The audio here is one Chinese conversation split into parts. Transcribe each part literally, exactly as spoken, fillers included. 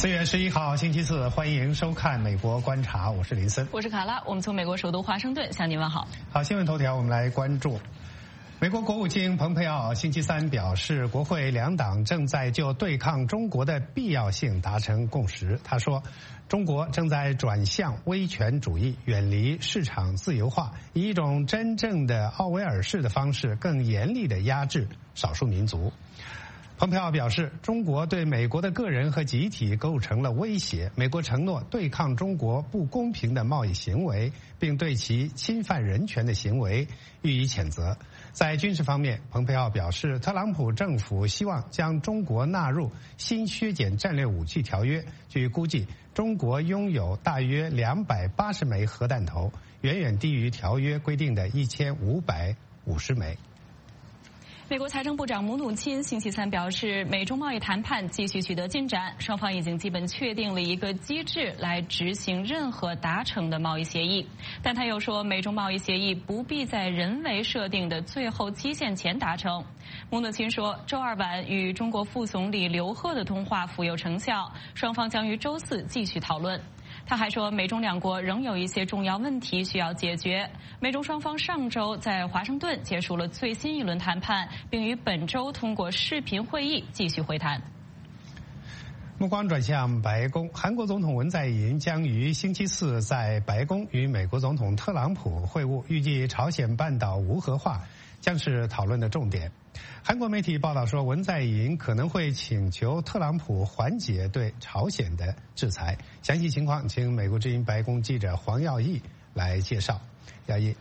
四月十一号星期四，欢迎收看《美国观察》，我是林森， 我是卡拉，我们从美国首都华盛顿向您问好。 好，新闻头条我们来关注。美国国务卿蓬佩奥星期三表示，国会两党正在就对抗中国的必要性达成共识。他说，中国正在转向威权主义，远离市场自由化，以一种真正的奥威尔式的方式，更严厉地压制少数民族。蓬佩奥表示，中国对美国的个人和集体构成了威胁，美国承诺对抗中国不公平的贸易行为，并对其侵犯人权的行为予以谴责。在军事方面，蓬佩奥表示，特朗普政府希望将中国纳入新削减战略武器条约。据估计，中国拥有大约两百八十枚核弹头，远远低于条约规定的一千五百五十枚。 美国财政部长姆努钦星期三表示，美中贸易谈判继续取得进展，双方已经基本确定了一个机制来执行任何达成的贸易协议。但他又说，美中贸易协议不必在人为设定的最后期限前达成。姆努钦说，周二晚与中国副总理刘鹤的通话富有成效，双方将于周四继续讨论。他还说，美中两国仍有一些重要问题需要解决。美中双方上周在华盛顿结束了最新一轮谈判，并于本周通过视频会议继续会谈。 目光转向白宫，韩国总统文在寅将于星期四在白宫与美国总统特朗普会晤，预计朝鲜半岛无核化将是讨论的重点。韩国媒体报道说，文在寅可能会请求特朗普缓解对朝鲜的制裁。详细情况，请美国之音白宫记者黄耀义来介绍。耀义。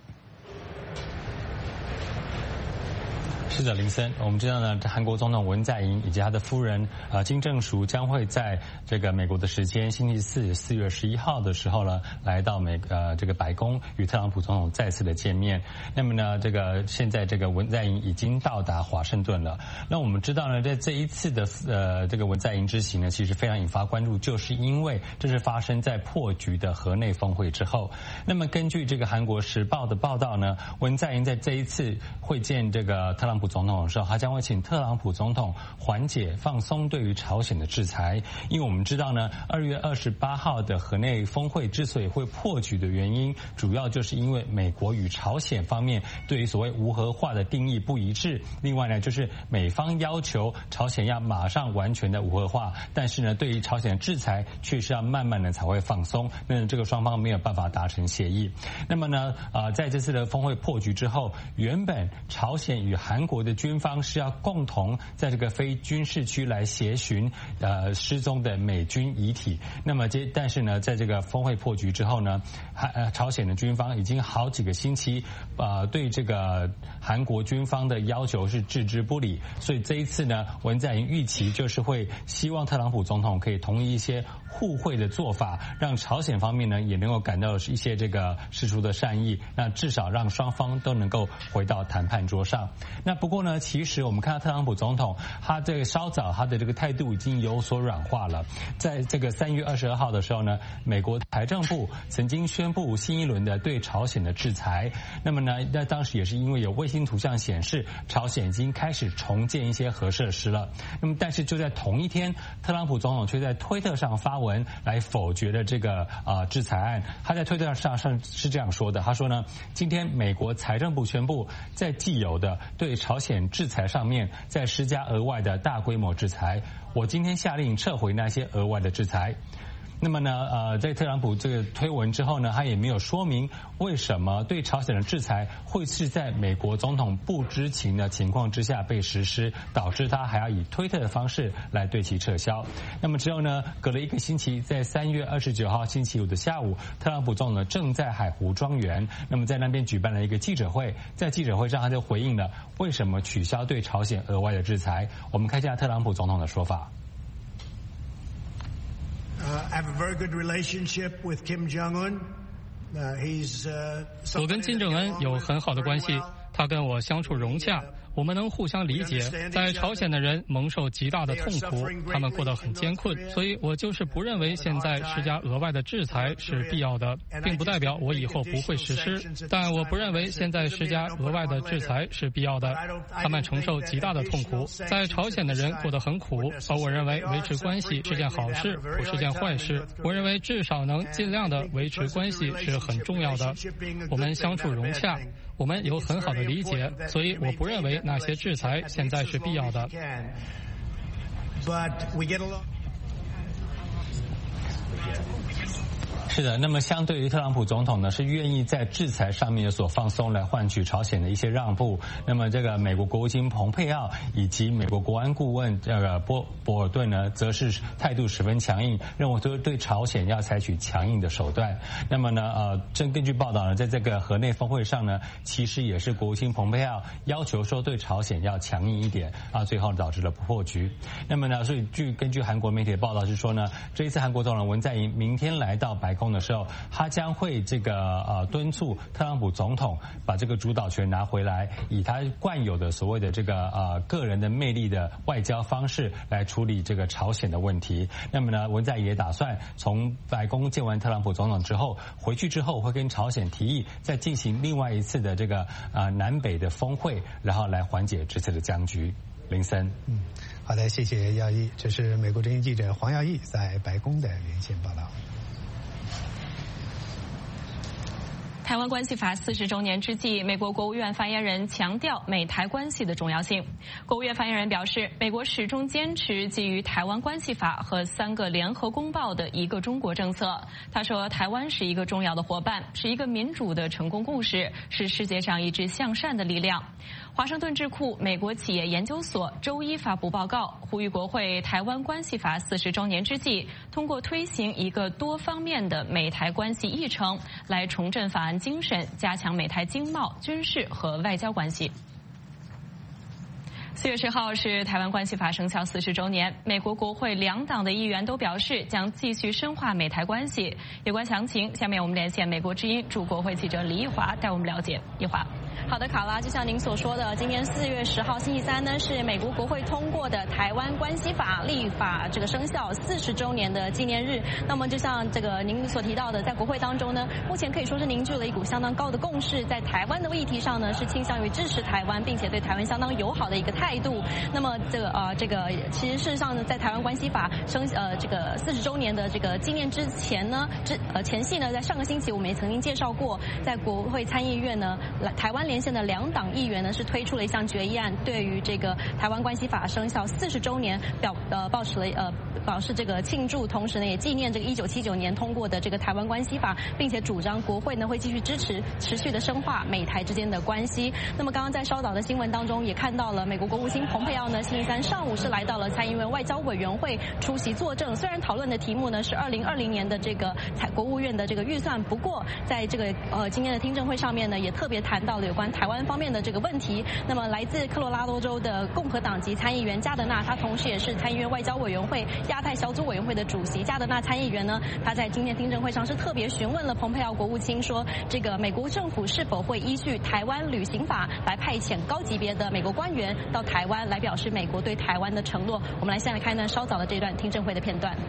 是的，林森，我们知道呢，韩国总统文在寅以及他的夫人呃金正淑将会在这个美国的时间星期四四月十一号的时候呢，来到美呃这个白宫与特朗普总统再次的见面。那么呢，这个现在这个文在寅已经到达华盛顿了。那我们知道呢，在这一次的呃这个文在寅之行呢，其实非常引发关注，就是因为这是发生在破局的河内峰会之后。那么根据这个韩国时报的报道呢，文在寅在这一次会见这个特朗普总统的时候，他将会请特朗普总统缓解放松对于朝鲜的制裁。因为我们知道呢，二月二十八号的河内峰会之所以会破局的原因，主要就是因为美国与朝鲜方面对于所谓无核化的定义不一致。另外呢，就是美方要求朝鲜要马上完全的无核化，但是呢，对于朝鲜的制裁却是要慢慢的才会放松。那这个双方没有办法达成协议。那么呢，呃，在这次的峰会破局之后，原本朝鲜与韩国的军方是要共同在这个非军事区来协寻呃失踪的美军遗体。那么这但是呢，在这个峰会破局之后呢，韩呃朝鲜的军方已经好几个星期呃对这个韩国军方的要求是置之不理。所以这一次呢，文在寅预期就是会希望特朗普总统可以同意一些互惠的做法，让朝鲜方面呢也能够感到一些这个释出的善意，那至少让双方都能够回到谈判桌上。那不过呢，其实我们看到特朗普总统，他这个稍早他的这个态度已经有所软化了。在这个三月二十二号的时候呢，美国财政部曾经宣布新一轮的对朝鲜的制裁。那么呢，在当时也是因为有卫星图像显示，朝鲜已经开始重建一些核设施了。那么，但是就在同一天，特朗普总统却在推特上发文来否决了这个啊、呃、制裁案。他在推特上上是这样说的，他说呢，今天美国财政部宣布，在既有的对朝鲜制裁上面再施加额外的大规模制裁，我今天下令撤回那些额外的制裁。那么呢，呃，在特朗普这个推文之后呢，他也没有说明为什么对朝鲜的制裁会是在美国总统不知情的情况之下被实施，导致他还要以推特的方式来对其撤销。那么之后呢，隔了一个星期，在三月二十九号星期五的下午，特朗普总统呢正在海湖庄园，那么在那边举办了一个记者会，在记者会上他就回应了为什么取消对朝鲜额外的制裁。我们看一下特朗普总统的说法。 Uh, I have a very good relationship with Kim Jong-un. Uh, he's, uh, 我跟金正恩有很好的关系，他跟我相处融洽， 我们能互相理解。在朝鲜的人蒙受极大的痛苦，他们过得很艰困，所以我就是不认为现在施加额外的制裁是必要的，并不代表我以后不会实施。但我不认为现在施加额外的制裁是必要的。他们承受极大的痛苦，在朝鲜的人过得很苦，而我认为维持关系是件好事，不是件坏事。我认为至少能尽量的维持关系是很重要的。我们相处融洽，我们有很好的理解，所以我不认为那些制裁现在是必要的。 是的，那么相对于特朗普总统呢，是愿意在制裁上面有所放松，来换取朝鲜的一些让步。那么这个美国国务卿蓬佩奥以及美国国安顾问这个波博尔顿呢，则是态度十分强硬，认为对对朝鲜要采取强硬的手段。那么呢，呃，正根据报道呢，在这个河内峰会上呢，其实也是国务卿蓬佩奥要求说对朝鲜要强硬一点啊，最后导致了破局。那么呢，所以据根据韩国媒体的报道是说呢，这一次韩国总统文在寅明天来到白宫的时候，他将会这个呃敦促特朗普总统把这个主导权拿回来，以他惯有的所谓的这个呃个人的魅力的外交方式来处理这个朝鲜的问题。那么呢，文在寅也打算从白宫见完特朗普总统之后，回去之后会跟朝鲜提议再进行另外一次的这个呃南北的峰会，然后来缓解这次的僵局。林森， 嗯，好的，谢谢耀义，这是美国之音记者黄耀义在白宫的连线报道。 台湾关系法四十周年之际，美国国务院发言人强调美台关系的重要性。国务院发言人表示，美国始终坚持基于台湾关系法和三个联合公报的一个中国政策。他说，台湾是一个重要的伙伴，是一个民主的成功故事，是世界上一支向善的力量。华盛顿智库美国企业研究所周一发布报告，呼吁国会台湾关系法四十周年之际，通过推行一个多方面的美台关系议程，来重振法案精神，加强美台经贸、军事和外交关系。四月十号是台湾关系法生效四十周年，美国国会两党的议员都表示将继续深化美台关系。有关详情，下面我们连线美国之音驻国会记者李义华带我们了解。义华。 好的，卡拉，就像您所说的，今年四月十号星期三呢，是美国国会通过的台湾关系法立法这个生效四十周年的纪念日。那么，就像这个您所提到的，在国会当中呢，目前可以说是凝聚了一股相当高的共识，在台湾的议题上呢，是倾向于支持台湾，并且对台湾相当友好的一个态度。那么，这个呃，这个其实事实上呢，在台湾关系法生呃这个四十周年的这个纪念之前呢，之呃前夕呢，在上个星期我们也曾经介绍过，在国会参议院呢，台湾连线的两党议员呢是推出了一项决议案，对于这个台湾关系法生效四十周年表呃保持了呃表示这个庆祝，同时呢也纪念这个一九七九年通过的这个台湾关系法，并且主张国会呢会继续支持持续的深化美台之间的关系。那么刚刚在稍早的新闻当中也看到了，美国国务卿蓬佩奥呢星期三上午是来到了参议院外交委员会出席作证，虽然讨论的题目呢是二零二零年的这个国务院的这个预算，不过在这个呃今天的听证会上面呢也特别谈到了有关台湾方面的这个问题。那么来自科罗拉多州的共和党籍参议员加德纳，他同时也是参议院外交委员会亚太小组委员会的主席。加德纳参议员呢，他在今天听证会上是特别询问了蓬佩奥国务卿说，这个美国政府是否会依据台湾旅行法来派遣高级别的美国官员到台湾来表示美国对台湾的承诺。我们来先来看呢稍早的这段听证会的片段。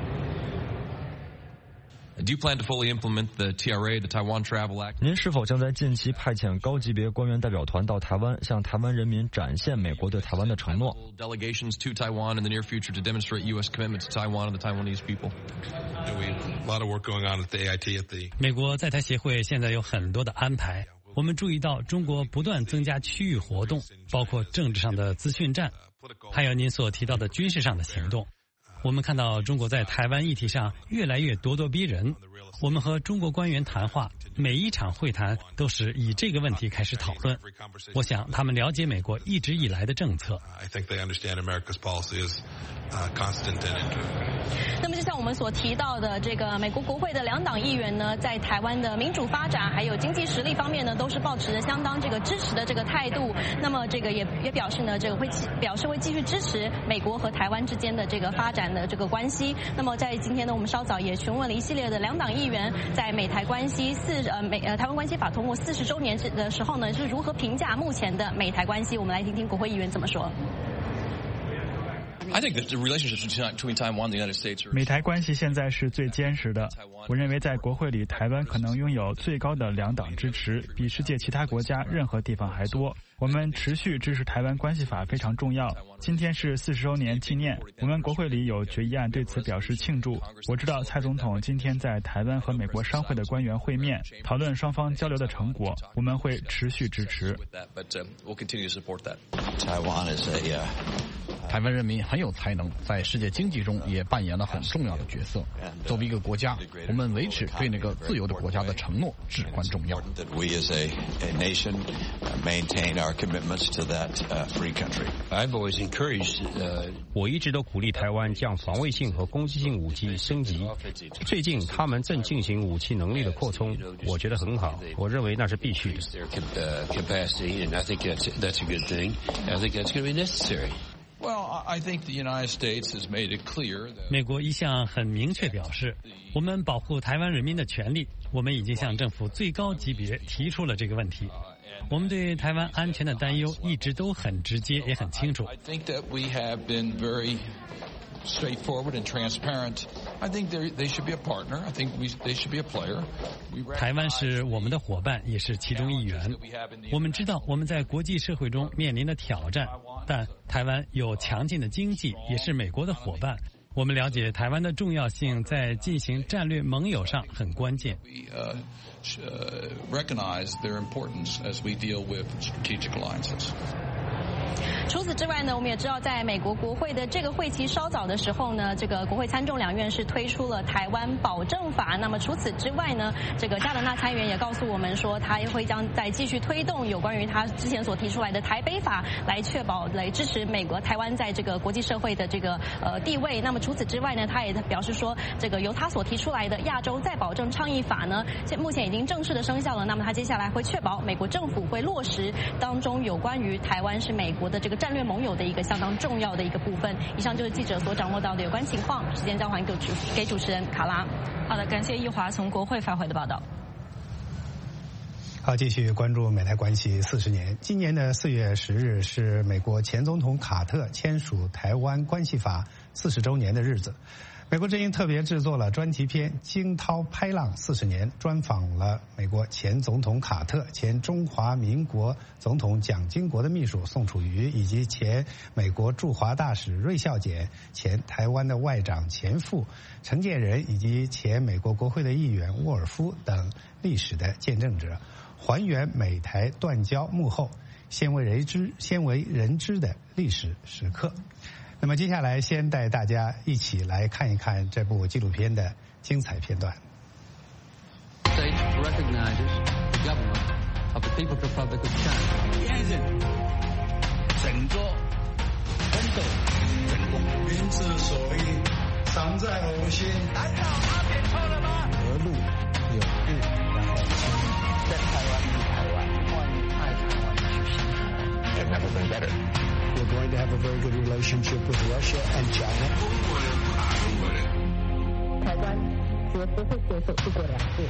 Do you plan to fully implement the T R A, the Taiwan Travel Act? 您是否将在近期派遣高级别官员代表团到台湾，向台湾人民展现美国对台湾的承诺？ Delegations to Taiwan in the near future to demonstrate U S commitment to Taiwan and the Taiwanese people. A lot of work going on at the A I T at the. 美国在台协会现在有很多的安排。我们注意到中国不断增加区域活动，包括政治上的资讯战，还有您所提到的军事上的行动。我们看到中国在台湾议题上越来越咄咄逼人。我们和中国官员谈话，每一场会谈都是以这个问题开始讨论。我想他们了解美国一直以来的政策。 那么就像我们所提到的，这个美国国会的两党议员呢，在台湾的民主发展还有经济实力方面呢，都是抱持着相当这个支持的这个态度。那么这个也也表示呢，这个会表示会继续支持美国和台湾之间的这个发展的这个关系。那么在今天呢，我们稍早也询问了一系列的两党议员在美台关系四呃美呃台湾关系法通过四十周年的时候呢，是如何评价目前的美台关系？我们来听听国会议员怎么说。 美台关系现在是最坚实的。我认为在国会里，台湾可能拥有最高的两党支持，比世界其他国家任何地方还多。我们持续支持台湾关系法非常重要。今天是四十周年纪念，我们国会里有决议案对此表示庆祝。我知道蔡总统今天在台湾和美国商会的官员会面，讨论双方交流的成果，我们会持续支持。 台湾人民很有才能，在世界经济中也扮演了很重要的角色。作为一个国家，我们维持对那个自由的国家的承诺至关重要。 我一直都鼓励台湾将防卫性和攻击性武器升级。最近他们正进行武器能力的扩充，我觉得很好，我认为那是必须的。 美国一向很明确表示，我们保护台湾人民的权利。我们已经向政府最高级别提出了这个问题。我们对台湾安全的担忧一直都很直接，也很清楚。 straightforward and transparent. I think they should be a partner. I think we, they should be a player. 台湾是我们的伙伴，也是其中一员。我们知道我们在国际社会中面临的挑战，但台湾有强劲的经济，也是美国的伙伴。我们了解台湾的重要性，在进行战略盟友上很关键。 We uh, recognize their importance as we deal with strategic alliances. 除此之外呢，我们也知道，在美国国会的这个会期稍早的时候呢，这个国会参众两院是推出了台湾保证法。那么除此之外呢，这个加德纳参议员也告诉我们说，他会将再继续推动有关于他之前所提出来的台北法，来确保来支持美国台湾在这个国际社会的这个呃地位。那么除此之外呢，他也表示说，这个由他所提出来的亚洲再保证倡议法呢，现目前已经正式的生效了。那么他接下来会确保美国政府会落实当中有关于台湾是美国的这个战略盟友的一个相当重要的一个部分。以上就是记者所掌握到的有关情况，时间交还给主给主持人卡拉。 好的，感谢易华从国会发回的报道。 好，继续关注美台关系四十年。今年的四月十日是美国前总统卡特签署台湾关系法四十周年的日子。美国之音特别制作了专题片《惊涛拍浪四十年》，专访了美国前总统卡特、前中华民国总统蒋经国的秘书宋楚瑜，以及前美国驻华大使芮孝俭、前台湾的外长钱复、陈建仁以及前美国国会的议员沃尔夫等历史的见证者，还原美台断交幕后鲜为人知、鲜为人知的历史时刻。那么接下来先带大家一起来看一看这部纪录片的精彩片段。 整个奋斗成功，民之所以常在我心。难道阿扁错了吗？和路有路，然后在台湾是台湾，换爱台湾去新台湾。Have never been better. We're going to have a very good relationship with Russia and China. 台湾绝不会接受一国两制。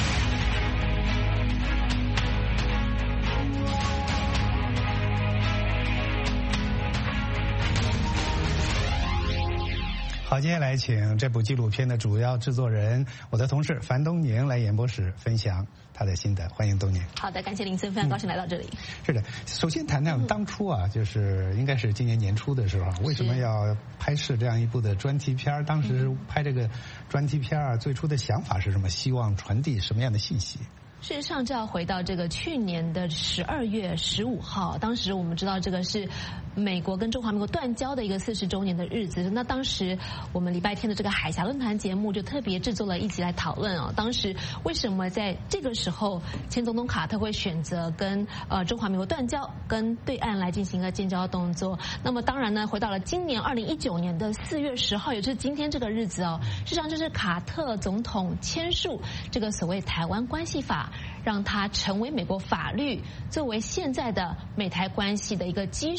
好，接下来请这部纪录片的主要制作人，我的同事樊东宁来演播室分享他的心得。欢迎东宁。 好的，感谢林森，非常高兴来到这里。 嗯、是的，首先谈谈当初啊，就是应该是今年年初的时候，为什么要拍摄这样一部的专题片？当时拍这个专题片啊，最初的想法是什么？希望传递什么样的信息？ 事实上，就要回到这个去年的十二月十五号，当时我们知道这个是美国跟中华民国断交的一个四十周年的日子。那当时我们礼拜天的这个海峡论坛节目就特别制作了一集来讨论啊，当时为什么在这个时候前总统卡特会选择跟呃中华民国断交，跟对岸来进行一个建交动作？那么当然呢，回到了今年二零一九年的四月十号，也就是今天这个日子哦，事实上就是卡特总统签署这个所谓台湾关系法。让它成为美国法律，作为现在的美台关系的一个基石，这样。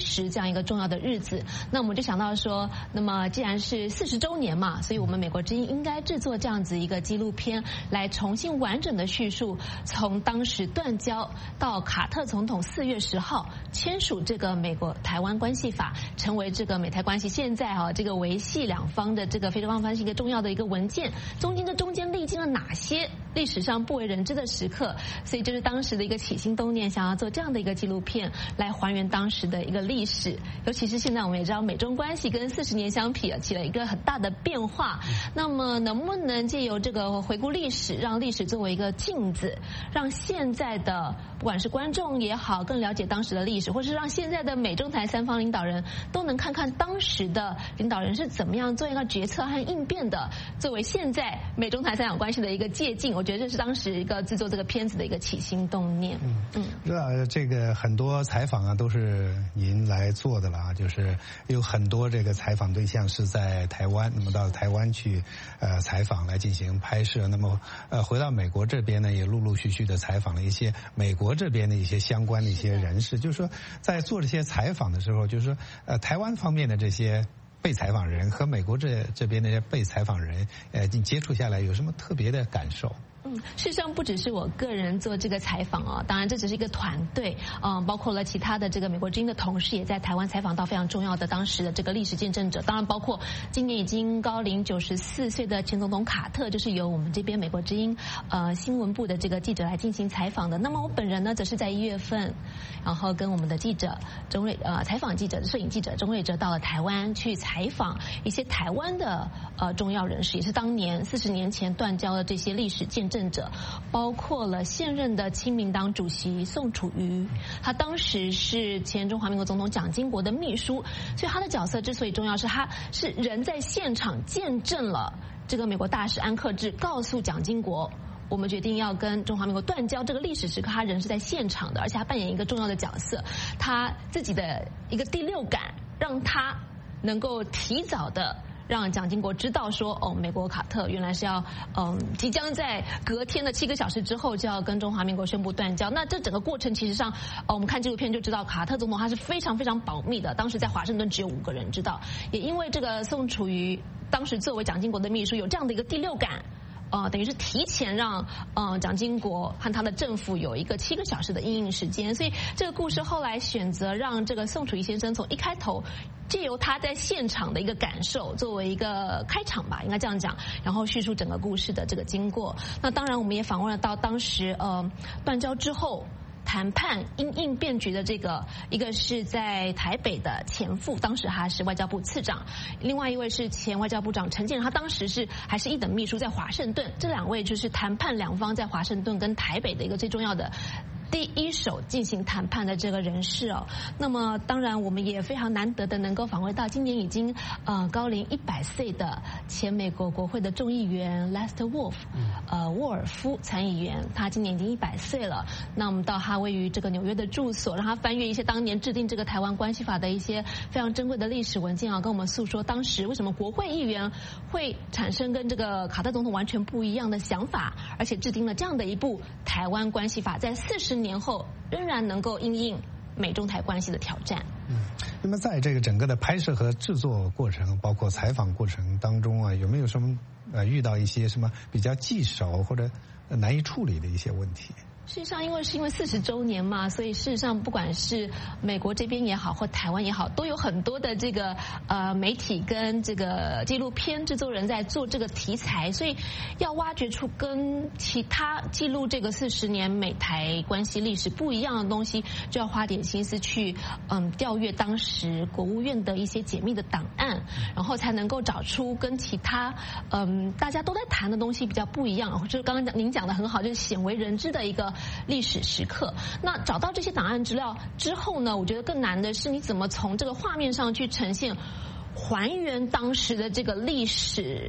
样一个重要的日子。那我们就想到说，那么既然是四十周年嘛，所以我们美国之音应该制作这样子一个纪录片，来重新完整的叙述从当时断交到卡特总统四月十号签署这个美国台湾关系法，成为这个美台关系现在啊这个维系两方的这个非常方是一个重要的一个文件。中间这中间历经了哪些历史上不为人知的时刻？所以就是当时的一个起心动念，想要做这样的一个纪录片来还原当时的一个历史。尤其是现在我们也知道美中关系跟四十年相比起了一个很大的变化。那么能不能借由这个回顾历史，让历史作为一个镜子，让现在的不管是观众也好，更了解当时的历史，或是让现在的美中台三方领导人都能看看当时的领导人是怎么样做一个决策和应变的，作为现在美中台三角关系的一个借鉴。我觉得这是当时一个制作这个片子的一个起心动念。嗯嗯， 这这个很多采访啊都是您来做的了啊，就是有很多这个采访对象是在台湾，那么到台湾去呃采访来进行拍摄，那么呃回到美国这边呢，也陆陆续续的采访了一些美国这边的一些相关的一些人士，就是说在做这些采访的时候，就是说呃台湾方面的这些被采访人和美国这这边的被采访人，呃，你接触下来有什么特别的感受？ 嗯，事实上不只是我个人做这个采访啊，当然这只是一个团队，嗯，包括了其他的这个美国之音的同事也在台湾采访到非常重要的当时的这个历史见证者，当然包括今年已经高龄九十四岁的前总统卡特，就是由我们这边美国之音呃新闻部的这个记者来进行采访的。那么我本人呢，则是在一月份，然后跟我们的记者钟瑞呃采访记者摄影记者钟瑞哲到了台湾去采访一些台湾的呃重要人士，也是当年四十年前断交的这些历史见证者，包括了现任的亲民党主席宋楚瑜，他当时是前中华民国总统蒋经国的秘书，所以他的角色之所以重要，是他是人在现场见证了这个美国大使安克志告诉蒋经国，我们决定要跟中华民国断交这个历史时刻，他人是在现场的，而且他扮演一个重要的角色，他自己的一个第六感让他能够提早的让蒋经国知道说，哦，美国卡特原来是要嗯即将在隔天的七个小时之后就要跟中华民国宣布断交。那这整个过程其实上，哦，我们看纪录片就知道，卡特总统他是非常非常保密的，当时在华盛顿只有五个人知道。也因为这个宋楚瑜当时作为蒋经国的秘书，有这样的一个第六感。呃，等于是提前让呃蒋经国和他的政府有一个七个小时的因应时间，所以这个故事后来选择让这个宋楚瑜先生从一开头借由他在现场的一个感受作为一个开场吧，应该这样讲，然后叙述整个故事的这个经过。那当然我们也访问了到当时呃断交之后谈判因应变局的这个，一个是在台北的前副，当时他是外交部次长，另外一位是前外交部长陈建仁，他当时是还是一等秘书在华盛顿，这两位就是谈判两方在华盛顿跟台北的一个最重要的第一手进行谈判的这个人士哦。那么当然我们也非常难得的能够访问到今年已经呃高龄一百岁的前美国国会的众议员 Lester Wolf， 呃沃尔夫参议员，他今年已经一百岁了。那我们到他位于这个纽约的住所，让他翻阅一些当年制定这个台湾关系法的一些非常珍贵的历史文件啊，跟我们诉说当时为什么国会议员会产生跟这个卡特总统完全不一样的想法，而且制定了这样的一部台湾关系法，在四十年后仍然能够因应美中台关系的挑战。 嗯，那么在这个整个的拍摄和制作过程，包括采访过程当中啊，有没有什么呃遇到一些什么比较棘手或者难以处理的一些问题？ 事实上，因为是因为四十周年嘛，所以事实上不管是美国这边也好，或台湾也好，都有很多的这个呃媒体跟这个纪录片制作人在做这个题材，所以要挖掘出跟其他记录这个四十年美台关系历史不一样的东西，就要花点心思去嗯调阅当时国务院的一些解密的档案，然后才能够找出跟其他嗯大家都在谈的东西比较不一样，就是刚刚您讲的很好，就是鲜为人知的一个历史时刻。那找到这些档案资料之后呢，我觉得更难的是你怎么从这个画面上去呈现还原当时的这个历史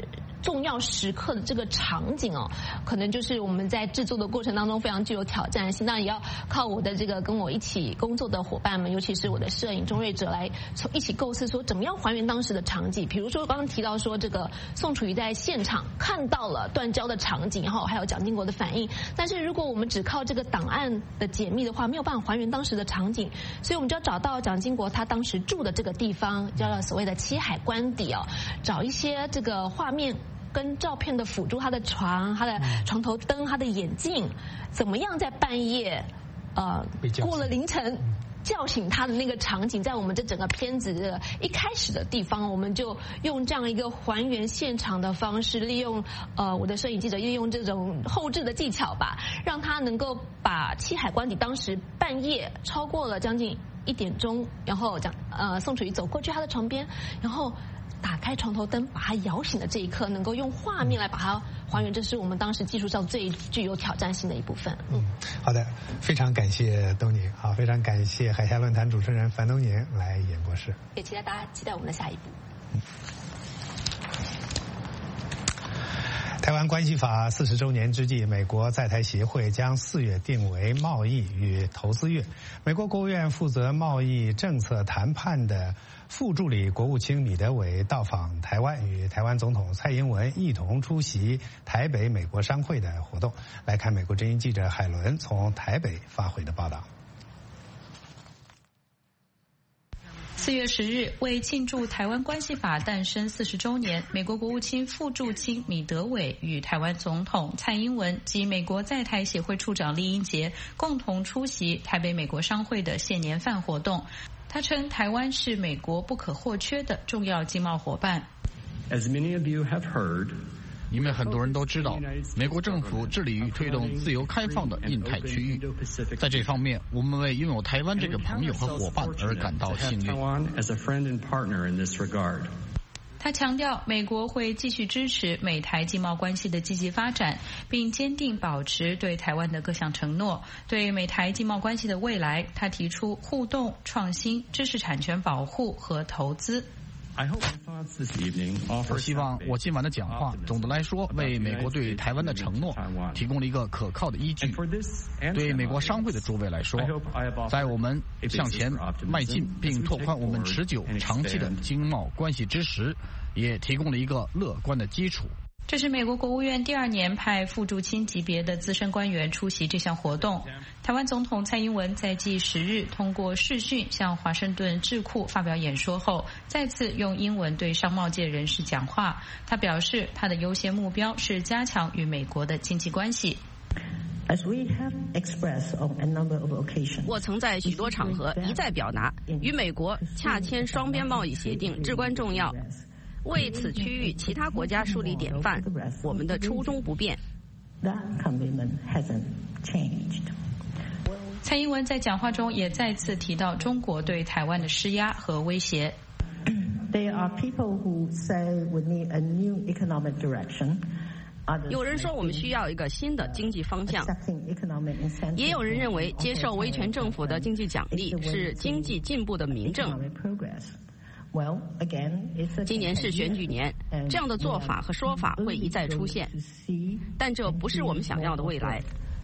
重要时刻的这个场景哦，可能就是我们在制作的过程当中非常具有挑战性，当然也要靠我的这个跟我一起工作的伙伴们，尤其是我的摄影钟瑞哲来一起构思说怎么样还原当时的场景。比如说刚刚提到说这个宋楚瑜在现场看到了断交的场景，然后还有蒋经国的反应，但是如果我们只靠这个档案的解密的话，没有办法还原当时的场景，所以我们就要找到蒋经国他当时住的这个地方，叫做所谓的七海官邸哦，找一些这个画面跟照片的辅助，他的床、他的床头灯、他的眼镜，怎么样在半夜呃过了凌晨叫醒他的那个场景，在我们这整个片子的一开始的地方，我们就用这样一个还原现场的方式，利用呃我的摄影记者利用这种后置的技巧吧，让他能够把七海官邸当时半夜超过了将近一点钟，然后讲呃宋楚瑜走过去他的床边，然后打开床头灯把他摇醒的这一刻，能够用画面来把它还原，这是我们当时技术上最具有挑战性的一部分。 嗯，好的，非常感谢东宁，好，非常感谢海峡论坛主持人樊东宁来演播室， 也期待大家期待我们的下一步。 嗯，台湾关系法四十周年之际，美国在台协会将四月定为贸易与投资月。美国国务院负责贸易政策谈判的副助理国务卿米德韦到访台湾，与台湾总统蔡英文一同出席台北美国商会的活动。来看美国之音记者海伦从台北发回的报道。 四月十日，为庆祝台湾关系法诞生四十周年，美国国务卿副驻卿米德韦与台湾总统蔡英文及美国在台协会处长酈英杰共同出席台北美国商会的献年饭活动。他称，台湾是美国不可或缺的重要经贸伙伴。 As many of you have heard, 因为很多人都知道，美国政府致力于推动自由开放的印太区域。在这方面，我们为拥有台湾这个朋友和伙伴而感到幸运。 他强调，美国会继续支持美台经贸关系的积极发展，并坚定保持对台湾的各项承诺。对美台经贸关系的未来，他提出互动、创新、知识产权保护和投资。 我希望我今晚的讲话，总的来说，为美国对台湾的承诺提供了一个可靠的依据。对美国商会的诸位来说，在我们向前迈进并拓宽我们持久长期的经贸关系之时，也提供了一个乐观的基础。 这是美国国务院第二年派副驻卿级别的资深官员出席这项活动。台湾总统蔡英文在继十日通过视讯向华盛顿智库发表演说后，再次用英文对商贸界人士讲话。他表示，他的优先目标是加强与美国的经济关系。 我曾在许多场合一再表达，与美国洽签双边贸易协定至关重要。为此区域其他国家树立典范，我们的初衷不变。 蔡英文在讲话中也再次提到中国对台湾的施压和威胁。 有人说我们需要一个新的经济方向，也有人认为接受威权政府的经济奖励是经济进步的明证。今年是选举年，这样的做法和说法会一再出现，但这不是我们想要的未来。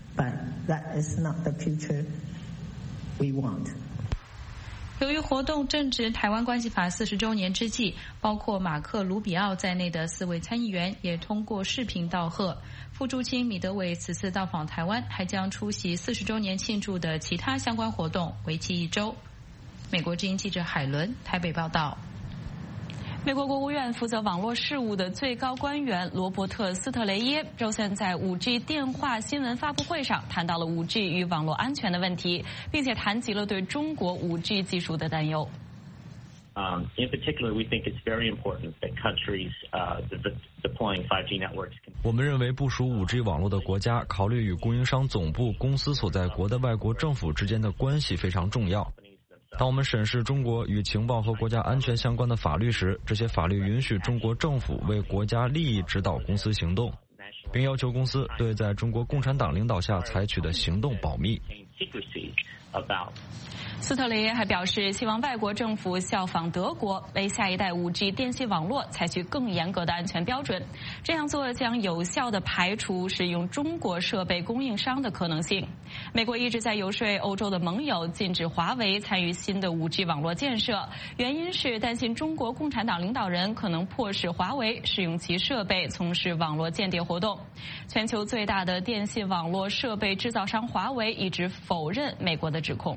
由于活动正值台湾关系法四十周年之际，包括马克·卢比奥在内的四位参议员也通过视频道贺。副驻卿米德韦此次到访台湾，还将出席四十周年庆祝的其他相关活动，为期一周。美国之音记者海伦台北报道。美国国务院负责网络事务的最高官员罗伯特·斯特雷耶周三在 五 G 电话新闻发布会上谈到了 五 G 与网络安全的问题，并且谈及了对中国 五 G 技术的担忧。 Um, in particular, we think it's very important that countries uh, the, deploying five G networks. 我们认为部署 五 G 网络的国家考虑与供应商总部公司所在国的外国政府之间的关系非常重要。当我们审视中国与情报和国家安全相关的法律时，这些法律允许中国政府为国家利益指导公司行动。 并要求公司对在中国共产党领导下采取的行动保密。 斯特雷耶还表示，希望外国政府效仿德国，为下一代 五 G 电信网络采取更严格的安全标准。这样做将有效地排除使用中国设备供应商的可能性。美国一直在游说欧洲的盟友禁止华为参与新的 五 G 网络建设，原因是担心中国共产党领导人可能迫使华为使用其设备从事网络间谍活动。全球最大的电信网络设备制造商华为一直否认美国的指控。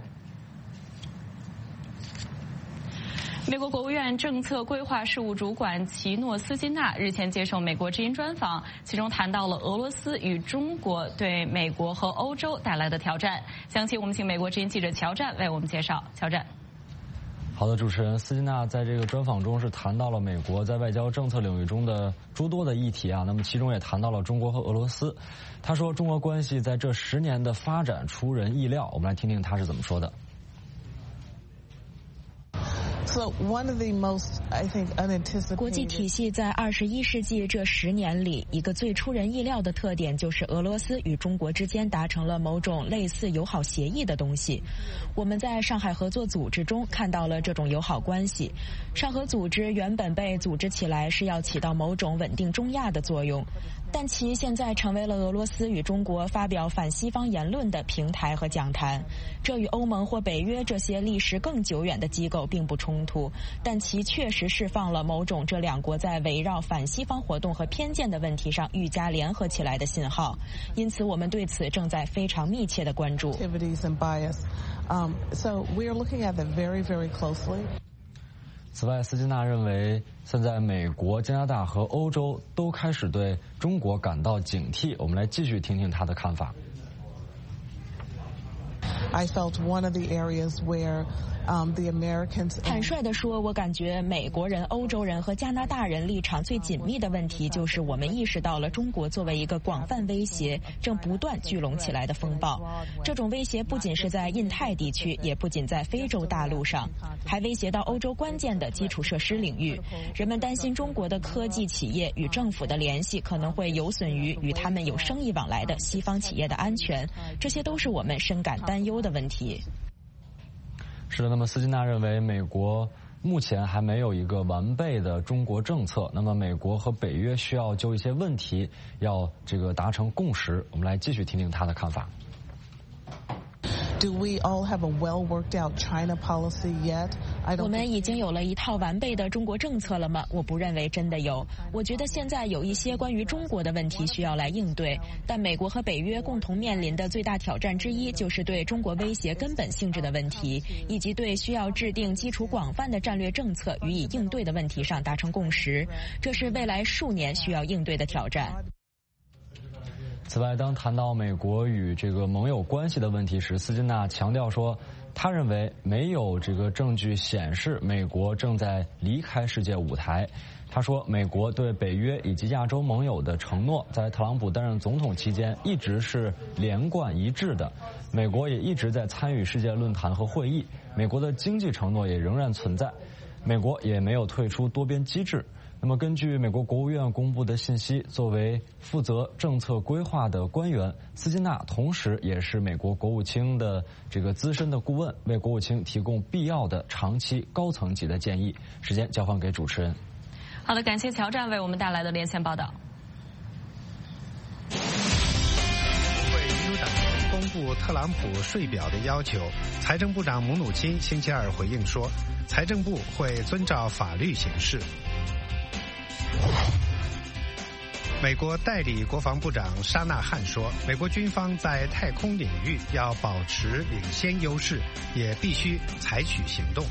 美国国务院政策规划事务主管齐诺斯金纳日前接受美国之音专访，其中谈到了俄罗斯与中国对美国和欧洲带来的挑战。详情我们请美国之音记者乔战为我们介绍。乔战。 好的，主持人，斯金纳在这个专访中是谈到了美国在外交政策领域中的诸多的议题啊，那么其中也谈到了中国和俄罗斯。他说，中俄关系在这十年的发展出人意料。我们来听听他是怎么说的。 国际体系在二十一世纪这十年里，一个最出人意料的特点就是俄罗斯与中国之间达成了某种类似友好协议的东西。我们在上海合作组织中看到了这种友好关系。上合组织原本被组织起来是要起到某种稳定中亚的作用，但其现在成为了俄罗斯与中国发表反西方言论的平台和讲坛。这与欧盟或北约这些历史更久远的机构并不冲突，但其确实释放了某种这两国在围绕反西方活动和偏见的问题上愈加联合起来的信号。因此我们对此正在非常密切的关注。 此外，斯金纳认为，现在美国、加拿大和欧洲都开始对中国感到警惕。我们来继续听听他的看法。 I felt one of the areas where Um, the Americans... 坦率地说，我感觉美国人、欧洲人和加拿大人立场最紧密的问题，就是我们意识到了中国作为一个广泛威胁正不断聚拢起来的风暴。这种威胁不仅是在印太地区，也不仅在非洲大陆上，还威胁到欧洲关键的基础设施领域。人们担心中国的科技企业与政府的联系可能会有损于与他们有生意往来的西方企业的安全，这些都是我们深感担忧的问题。 是的，那么斯金纳认为，美国目前还没有一个完备的中国政策。那么，美国和北约需要就一些问题要这个达成共识。我们来继续听听他的看法。 Do we all have a well worked out China policy yet? 我们已经有了一套完备的中国政策了吗？我不认为真的有。我觉得现在有一些关于中国的问题需要来应对，但美国和北约共同面临的最大挑战之一，就是对中国威胁根本性质的问题，以及对需要制定基础广泛的战略政策予以应对的问题上达成共识。这是未来数年需要应对的挑战。 此外，当谈到美国与这个盟友关系的问题时，斯金纳强调说，他认为没有这个证据显示美国正在离开世界舞台。他说，美国对北约以及亚洲盟友的承诺，在特朗普担任总统期间一直是连贯一致的。美国也一直在参与世界论坛和会议，美国的经济承诺也仍然存在，美国也没有退出多边机制。那么，根据美国国务院公布的信息，作为负责政策规划的官员，斯金纳同时也是美国国务卿的这个资深的顾问，为国务卿提供必要的长期高层级的建议。时间交还给主持人。 好的，感谢乔战为我们带来的连线报道。 为民主党公布特朗普税表的要求，财政部长姆努钦星期二回应说，财政部会遵照法律行事。美国代理国防部长沙纳汉说，美国军方在太空领域要保持领先优势，也必须采取行动。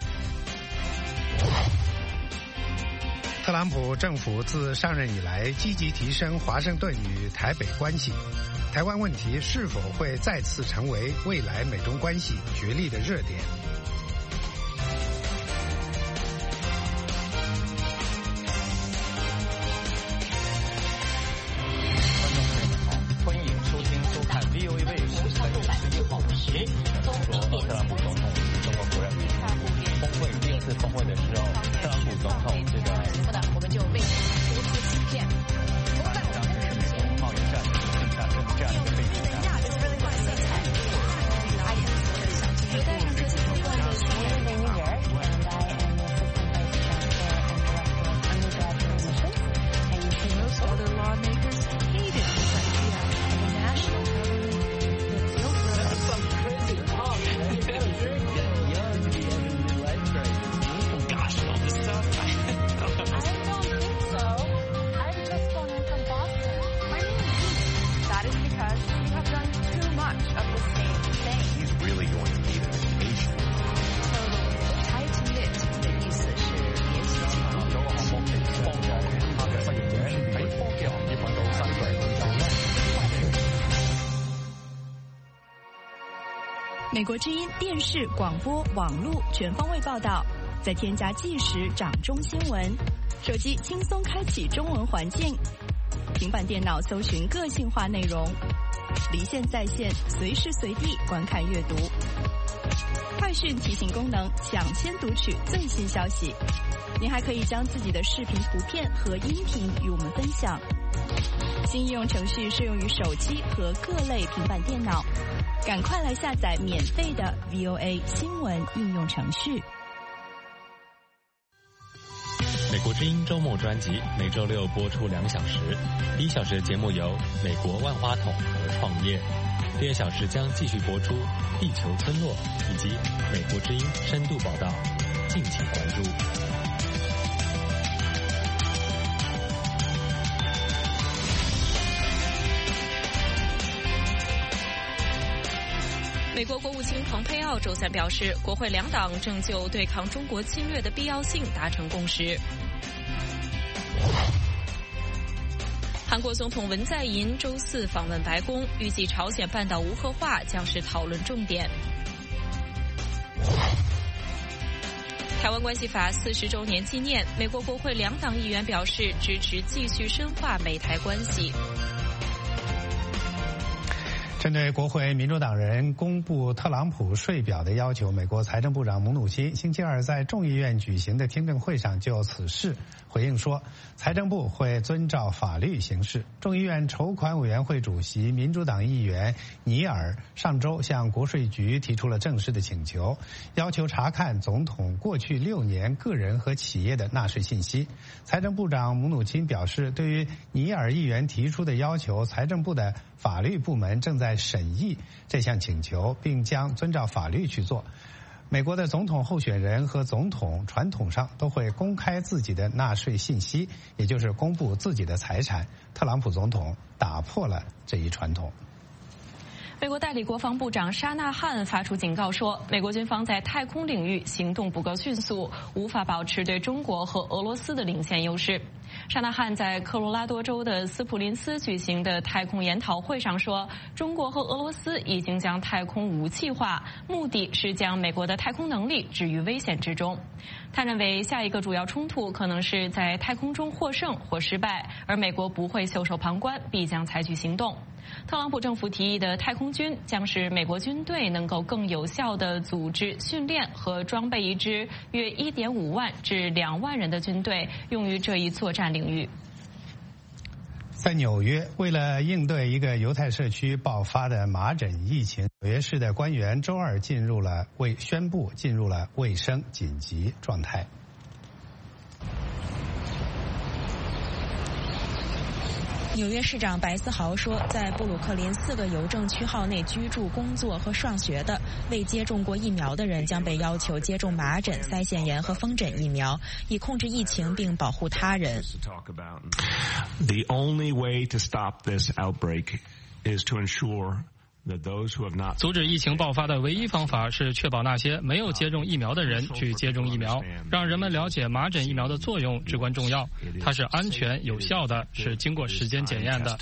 特朗普政府自上任以来，积极提升华盛顿与台北关系。台湾问题是否会再次成为未来美中关系角力的热点？ 美国之音电视、广播、网络全方位报道，再添加即时掌中新闻，手机轻松开启中文环境，平板电脑搜寻个性化内容，离线在线，随时随地观看阅读。快讯提醒功能，抢先读取最新消息。您还可以将自己的视频、图片和音频与我们分享。新应用程序适用于手机和各类平板电脑，赶快来下载免费的 V O A 新闻应用程序。 美国之音周末专辑每周六播出两小时，第一小时的节目由美国万花筒和创业，第二小时将继续播出地球村落以及美国之音深度报道，敬请关注。 美国国务卿蓬佩奥周三表示，国会两党正就对抗中国侵略的必要性达成共识。韩国总统文在寅周四访问白宫，预计朝鲜半岛无核化将是讨论重点。台湾关系法四十周年纪念，美国国会两党议员表示支持继续深化美台关系。 针对国会民主党人公布特朗普税表的要求，美国财政部长姆努钦星期二在众议院举行的听证会上就此事回应说，财政部会遵照法律行事。众议院筹款委员会主席民主党议员尼尔上周向国税局提出了正式的请求，要求查看总统过去六年个人和企业的纳税信息。财政部长姆努钦表示，对于尼尔议员提出的要求，财政部的法律部门正在审议这项请求，并将遵照法律去做。美国的总统候选人和总统传统上都会公开自己的纳税信息，也就是公布自己的财产。特朗普总统打破了这一传统。 美国代理国防部长沙纳汉发出警告说，美国军方在太空领域行动不够迅速，无法保持对中国和俄罗斯的领先优势。沙纳汉在科罗拉多州的斯普林斯举行的太空研讨会上说，中国和俄罗斯已经将太空武器化，目的是将美国的太空能力置于危险之中。他认为下一个主要冲突可能是在太空中获胜或失败，而美国不会袖手旁观，必将采取行动。特朗普政府提议的太空军将使美国军队能够更有效地组织、训练和装备一支约 一点五万至两万人的军队，用于这一作战领域。 在纽约，为了应对一个犹太社区爆发的麻疹疫情，纽约市的官员周二进入了卫宣布进入了卫生紧急状态。 纽约市长白思豪说，在布鲁克林四个邮政区号内居住、工作和上学的未接种过疫苗的人将被要求接种麻疹、腮腺炎和风疹疫苗，以控制疫情并保护他人。 The only way to stop this outbreak is to ensure 阻止疫情爆发的唯一方法是确保那些没有接种疫苗的人去接种疫苗，让人们了解麻疹疫苗的作用至关重要，它是安全有效的，是经过时间检验的。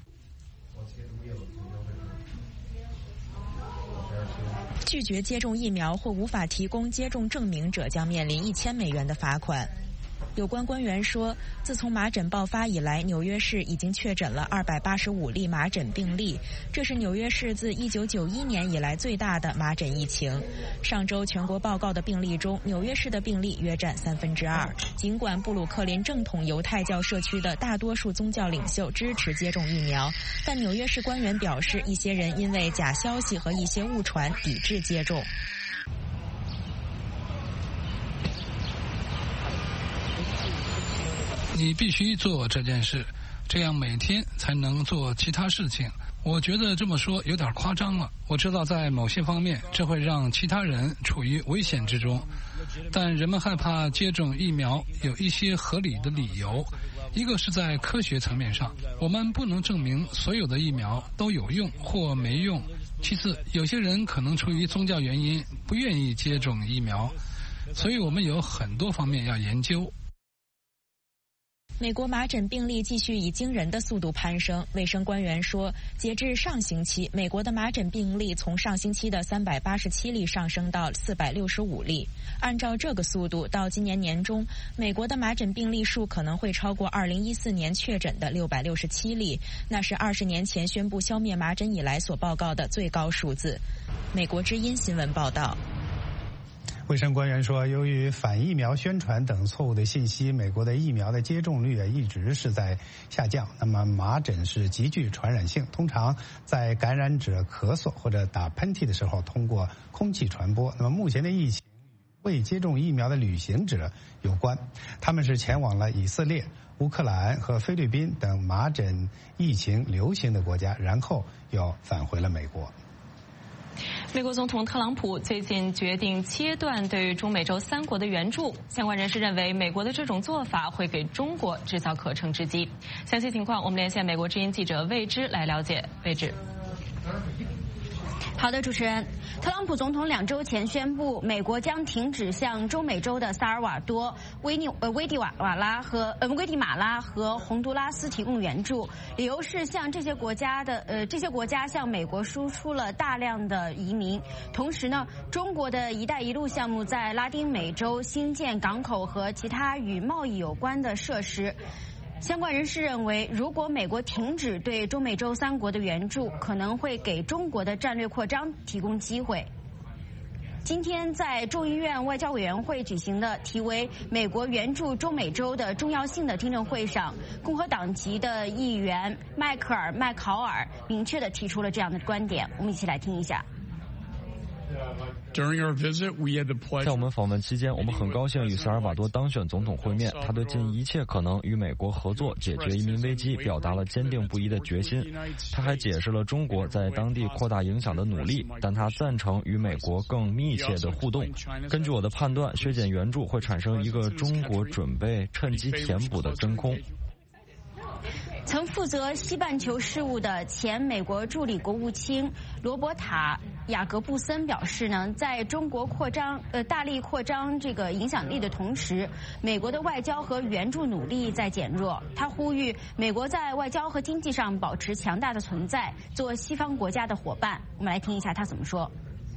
拒绝接种疫苗或无法提供接种证明者将面临一千美元的罚款。有关官员说，自从麻疹爆发以来，纽约市已经确诊了二百八十五例麻疹病例，这是纽约市自一九九一年以来最大的麻疹疫情。上周全国报告的病例中，纽约市的病例约占三分之二。尽管布鲁克林正统犹太教社区的大多数宗教领袖支持接种疫苗，但纽约市官员表示，一些人因为假消息和一些误传抵制接种。 你必须做这件事，这样每天才能做其他事情。我觉得这么说有点夸张了。我知道在某些方面这会让其他人处于危险之中，但人们害怕接种疫苗有一些合理的理由。一个是在科学层面上，我们不能证明所有的疫苗都有用或没用。其次，有些人可能出于宗教原因不愿意接种疫苗，所以我们有很多方面要研究。 美国麻疹病例继续以惊人的速度攀升。卫生官员说，截至上星期，美国的麻疹病例从上星期的三百八十七例上升到四百六十五例。按照这个速度，到今年年中，美国的麻疹病例数可能会超过二零一四年确诊的六百六十七例，那是二十年前宣布消灭麻疹以来所报告的最高数字。美国之音新闻报道。 卫生官员说，由于反疫苗宣传等错误的信息，美国的疫苗的接种率一直是在下降。那么麻疹是极具传染性，通常在感染者咳嗽或者打喷嚏的时候通过空气传播。那么目前的疫情未接种疫苗的旅行者有关，他们是前往了以色列、乌克兰和菲律宾等麻疹疫情流行的国家，然后又返回了美国。 美国总统特朗普最近决定切断对中美洲三国的援助，相关人士认为美国的这种做法会给中国制造可乘之机。详细情况我们连线美国之音记者魏之来了解。魏之。 好的，主持人，特朗普总统两周前宣布，美国将停止向中美洲的萨尔瓦多、危尼呃危地瓦瓦拉和呃危地马拉和洪都拉斯提供援助，理由是向这些国家的呃这些国家向美国输出了大量的移民，同时呢，中国的一带一路项目在拉丁美洲新建港口和其他与贸易有关的设施。相关人士认为，如果美国停止对中美洲三国的援助，可能会给中国的战略扩张提供机会。今天在众议院外交委员会举行的题为“美国援助中美洲的重要性”的听证会上，共和党籍的议员迈克尔·麦考尔明确地提出了这样的观点。我们一起来听一下。 在我们访问期间，我们很高兴与萨尔瓦多当选总统会面。他对尽一切可能与美国合作解决移民危机表达了坚定不移的决心。他还解释了中国在当地扩大影响的努力，但他赞成与美国更密切的互动。根据我的判断，削减援助会产生一个中国准备趁机填补的真空。 曾负责西半球事务的前美国助理国务卿罗伯塔·雅各布森表示呢，在中国扩张呃大力扩张这个影响力的同时，美国的外交和援助努力在减弱。他呼吁美国在外交和经济上保持强大的存在，做西方国家的伙伴。我们来听一下他怎么说。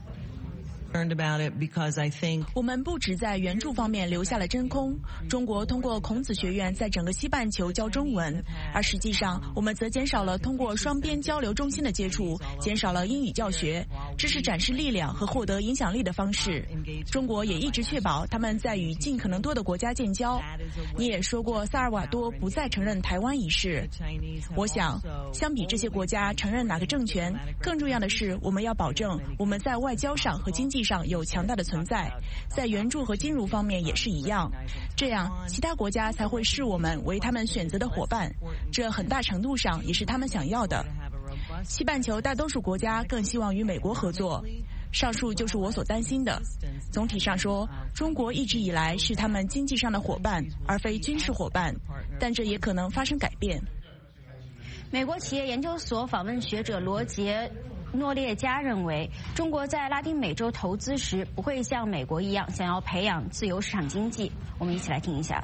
我们不只在援助方面留下了真空，中国通过孔子学院在整个西半球教中文，而实际上我们则减少了通过双边交流中心的接触，减少了英语教学，这是展示力量和获得影响力的方式。中国也一直确保他们在与尽可能多的国家建交。你也说过萨尔瓦多不再承认台湾一事，我想相比这些国家承认哪个政权，更重要的是我们要保证我们在外交上和经济上有强大的存在，在援助和金融方面也是一样，这样其他国家才会视我们为他们选择的伙伴，这很大程度上也是他们想要的。西半球大多数国家更希望与美国合作，上述就是我所担心的。总体上说，中国一直以来是他们经济上的伙伴，而非军事伙伴，但这也可能发生改变。 美国企业研究所访问学者罗杰诺列加认为，中国在拉丁美洲投资时不会像美国一样想要培养自由市场经济。我们一起来听一下。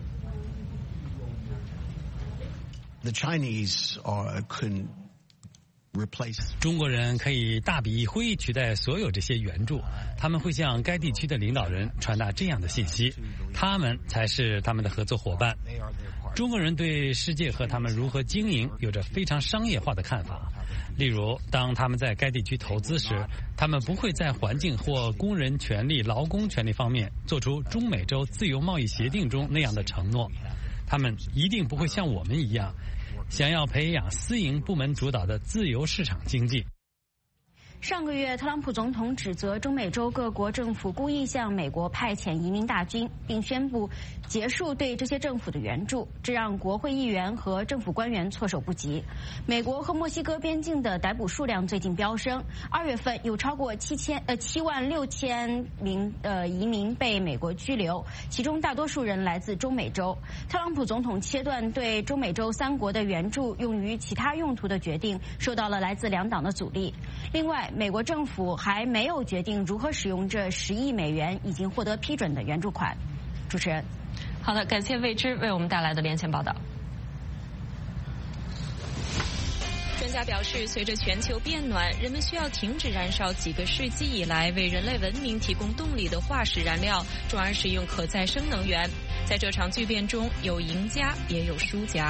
The Chinese are couldn't replace. 中国人可以大笔一挥取代所有这些援助，他们会向该地区的领导人传达这样的信息，他们才是他们的合作伙伴。中国人对世界和他们如何经营有着非常商业化的看法。例如，当他们在该地区投资时，他们不会在环境或工人权利、劳工权利方面做出中美洲自由贸易协定中那样的承诺。他们一定不会像我们一样，想要培养私营部门主导的自由市场经济。 上个月，特朗普总统指责中美洲各国政府故意向美国派遣移民大军，并宣布结束对这些政府的援助，这让国会议员和政府官员措手不及。美国和墨西哥边境的逮捕数量最近飙升，二月份有超过七千呃七万六千名呃移民被美国拘留，其中大多数人来自中美洲。特朗普总统切断对中美洲三国的援助用于其他用途的决定，受到了来自两党的阻力。另外，美国政府还没有决定如何使用这十亿美元已经获得批准的援助款。主持人。 好的，感谢魏之为我们带来的连线报道。专家表示，随着全球变暖，人们需要停止燃烧几个世纪以来为人类文明提供动力的化石燃料，转而使用可再生能源。在这场巨变中，有赢家也有输家。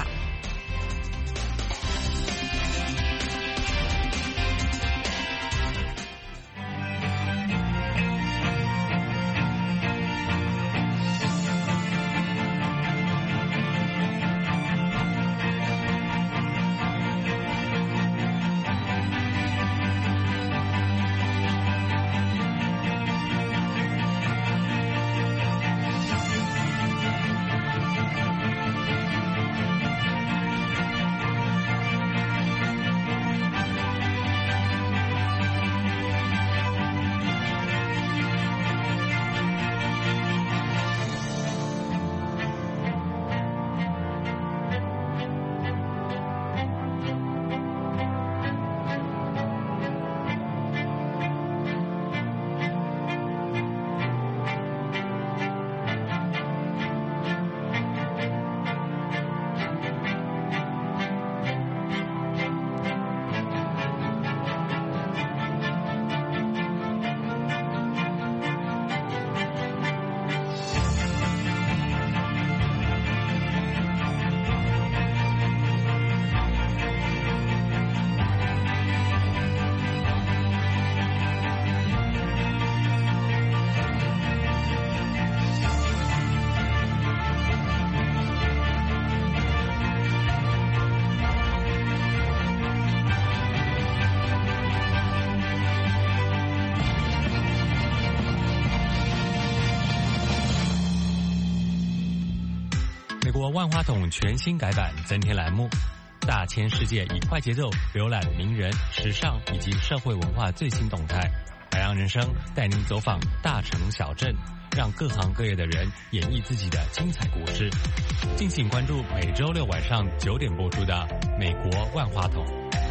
万花筒全新改版增添栏目，大千世界以快节奏浏览名人、时尚以及社会文化最新动态。海洋人生带您走访大城小镇，让各行各业的人演绎自己的精彩故事。敬请关注每周六晚上九点播出的《美国万花筒》。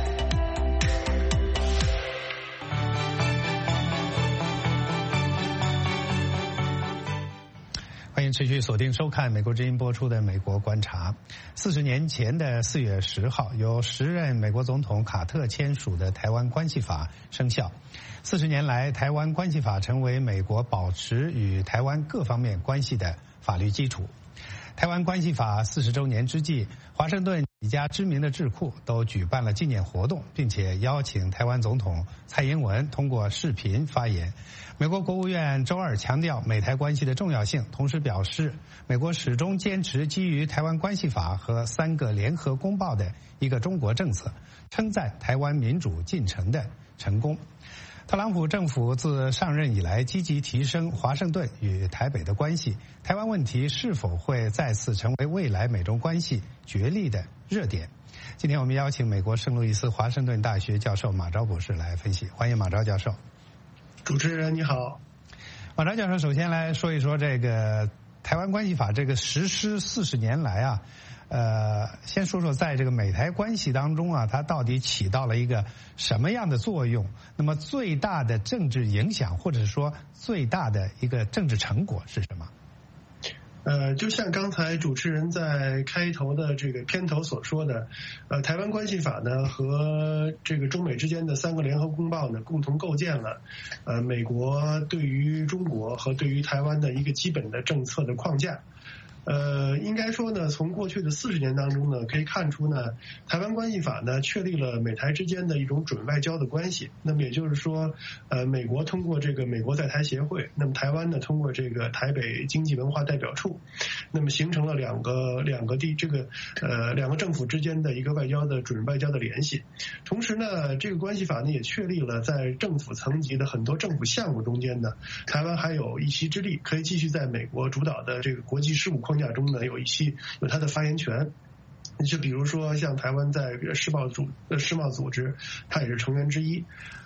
欢迎持续锁定收看美国之音播出的《美国观察》。四十年前的四月十号，由时任美国总统卡特签署的《台湾关系法》生效。四十年来，《台湾关系法》成为美国保持与台湾各方面关系的法律基础。台湾关系法四十周年之际，华盛顿几家知名的智库都举办了纪念活动，并且邀请台湾总统蔡英文通过视频发言。美国国务院周二强调美台关系的重要性，同时表示美国始终坚持基于台湾关系法和三个联合公报的一个中国政策，称赞台湾民主进程的成功。特朗普政府自上任以来积极提升华盛顿与台北的关系，台湾问题是否会再次成为未来美中关系角力的热点？今天我们邀请美国圣路易斯华盛顿大学教授马昭博士来分析，欢迎马昭教授。 主持人你好。 马昭教授，首先来说一说这个台湾关系法这个实施四十年来啊，呃，先说说在这个美台关系当中啊，它到底起到了一个什么样的作用？那么最大的政治影响，或者说最大的一个政治成果是什么？ 呃，就像刚才主持人在开头的这个片头所说的，呃，台湾关系法呢和这个中美之间的三个联合公报呢，共同构建了呃美国对于中国和对于台湾的一个基本的政策的框架。呃，应该说呢，从过去的四十年当中呢，可以看出呢，台湾关系法呢确立了美台之间的一种准外交的关系。那么也就是说，呃，美国通过这个美国在台协会，那么台湾呢通过这个台北经济文化代表处，那么形成了两个两个地这个呃两个政府之间的一个外交的准外交的联系。同时呢，这个关系法呢也确立了在政府层级的很多政府项目中间呢，台湾还有一席之地，可以继续在美国主导的这个国际事务框架中呢有一些有它的发言权。就比如说像台湾在世贸组呃世贸组织，它也是成员之一。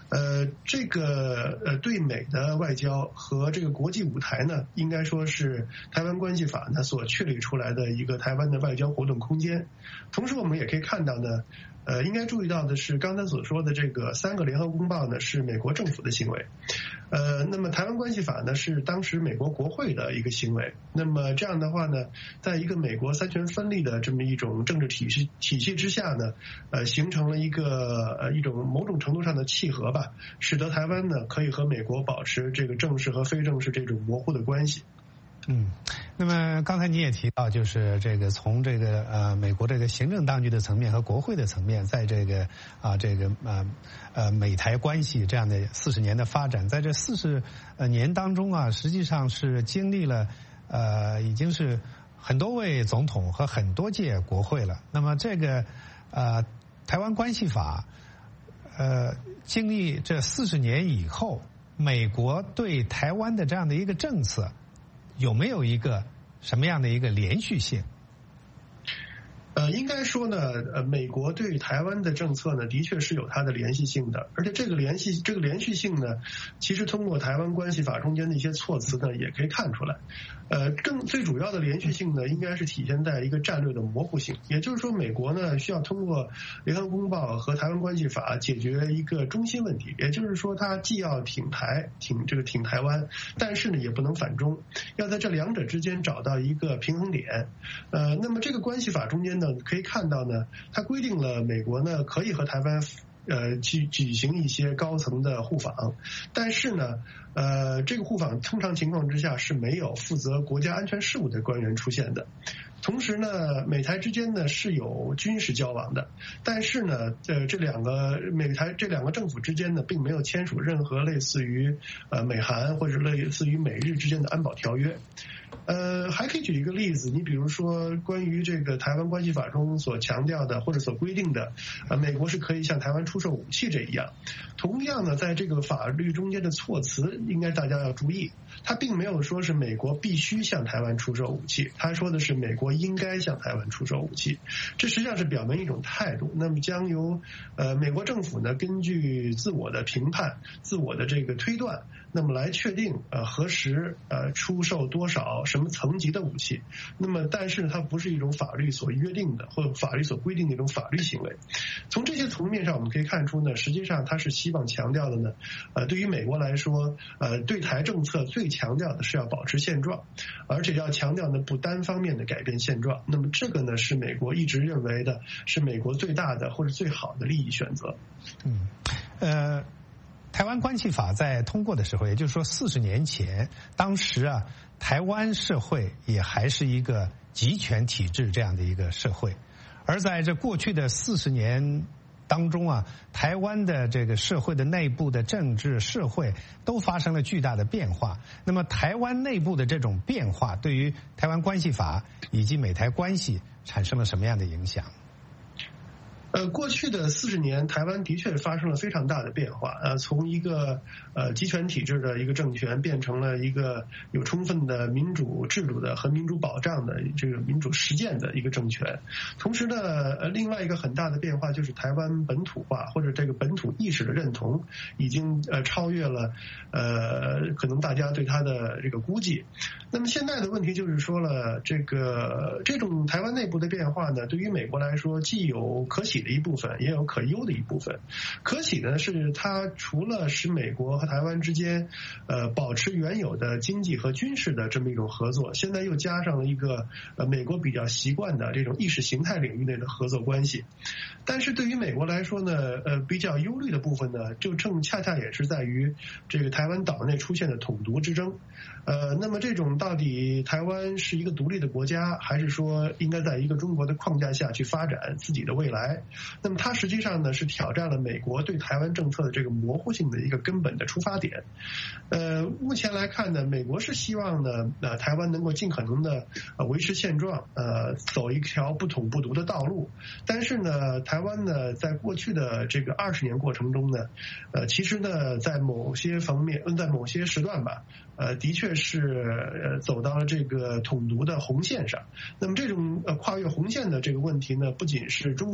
呃，这个呃对美的外交和这个国际舞台呢，应该说是台湾关系法呢所确立出来的一个台湾的外交活动空间。同时，我们也可以看到呢。呃，应该注意到的是，刚才所说的这个三个联合公报呢，是美国政府的行为。呃，那么台湾关系法呢，是当时美国国会的一个行为。那么这样的话呢，在一个美国三权分立的这么一种政治体系体系之下呢，呃，形成了一个呃一种某种程度上的契合吧，使得台湾呢可以和美国保持这个正式和非正式这种模糊的关系。 嗯，那么刚才你也提到，就是这个从这个呃美国这个行政当局的层面和国会的层面，在这个啊这个呃呃美台关系这样的四十年的发展，在这四十年当中啊，实际上是经历了呃已经是很多位总统和很多届国会了。那么这个呃台湾关系法呃经历这四十年以后，美国对台湾的这样的一个政策。有没有一个什么样的一个连续性？ 呃，应该说呢，呃，美国对台湾的政策呢，的确是有它的联系性的，而且这个联系、这个连续性呢，其实通过台湾关系法中间的一些措辞呢，也可以看出来。呃，更最主要的连续性呢，应该是体现在一个战略的模糊性，也就是说，美国呢需要通过联合公报和台湾关系法解决一个中心问题，也就是说，它既要挺台、挺这个挺台湾，但是呢也不能反中，要在这两者之间找到一个平衡点。呃，那么这个关系法中间呢，可以看到呢，它规定了美国呢可以和台湾呃去举行一些高层的互访，但是呢，呃，这个互访通常情况之下是没有负责国家安全事务的官员出现的。同时呢，美台之间呢是有军事交往的，但是呢，呃，这两个美台这两个政府之间呢，并没有签署任何类似于呃美韩或者类似于美日之间的安保条约。呃，还可以举一个例子，你比如说关于这个台湾关系法中所强调的或者所规定的，呃，美国是可以向台湾出售武器这一样。同样呢，在这个法律中间的措辞，应该大家要注意，它并没有说是美国必须向台湾出售武器，它说的是美国应该向台湾出售武器。这实际上是表明一种态度，那么将由呃美国政府呢根据自我的评判、自我的这个推断，那么来确定呃何时呃出售多少什么层级的武器。那么但是它不是一种法律所约定的或者法律所规定的一种法律行为。从这些层面上我们可以看出呢，实际上它是希望强调的呢，呃对于美国来说，呃对台政策最强调的是要保持现状，而且要强调呢不单方面的改变现状。那么这个呢是美国一直认为的是美国最大的或者最好的利益选择。 嗯，呃。台湾关系法在通过的时候，也就是说四十年前，当时啊，台湾社会也还是一个集权体制这样的一个社会，而在这过去的四十年当中啊，台湾的这个社会的内部的政治社会都发生了巨大的变化。那么台湾内部的这种变化，对于台湾关系法以及美台关系产生了什么样的影响？ 呃，过去的四十年，台湾的确发生了非常大的变化。呃，从一个呃集权体制的一个政权，变成了一个有充分的民主制度的和民主保障的这个民主实践的一个政权。同时呢，呃，另外一个很大的变化就是台湾本土化或者这个本土意识的认同，已经呃超越了呃可能大家对它的这个估计。那么现在的问题就是说了，这个这种台湾内部的变化呢，对于美国来说，既有可喜的一部分，也有可忧的一部分。可喜呢是它除了使美国和台湾之间呃保持原有的经济和军事的这么一种合作，现在又加上了一个呃美国比较习惯的这种意识形态领域内的合作关系。但是对于美国来说呢，呃比较忧虑的部分呢，就正恰恰也是在于这个台湾岛内出现的统独之争。呃，那么这种到底台湾是一个独立的国家，还是说应该在一个中国的框架下去发展自己的未来？那么它实际上呢是挑战了美国对台湾政策的这个模糊性的一个根本的出发点。呃，目前来看呢，美国是希望呢，呃，台湾能够尽可能的呃维持现状，呃，走一条不统不独的道路。但是呢，台湾呢在过去的这个二十年过程中呢，呃，其实呢在某些方面，在某些时段吧，呃，的确是呃走到了这个统独的红线上。那么这种呃跨越红线的这个问题呢，不仅是中国大陆